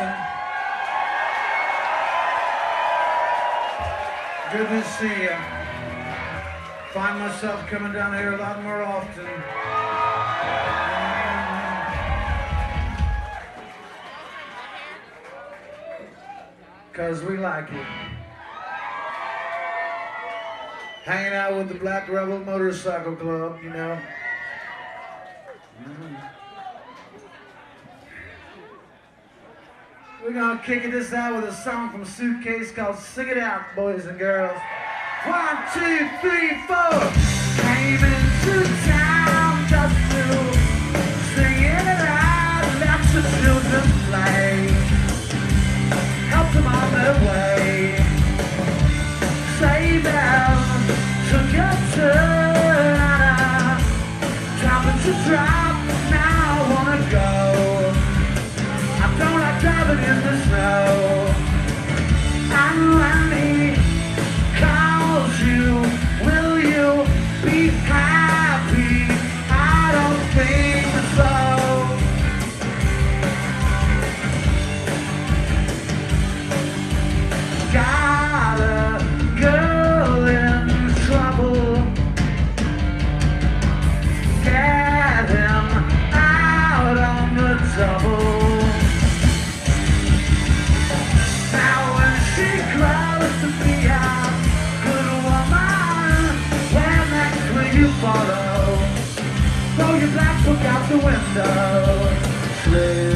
Austin. Good to see you. Find myself coming down here a lot more often. Because we like it. Hanging out with the Black Rebel Motorcycle Club, you know. We're gonna kick this out with a song from Suitcase called Sing It Out, boys and girls. 1, 2, 3, 4. Came into town just to sing it out, let the children play, help them on their way. Save them, took a turn, dropping to drop, now I wanna go. I don't like driving in the snow. And when he calls you, will you be happy? I don't think so. Got a girl in trouble. Get him out on the double. Now when she cries to be a good woman, where next will you follow? Throw your black book out the window.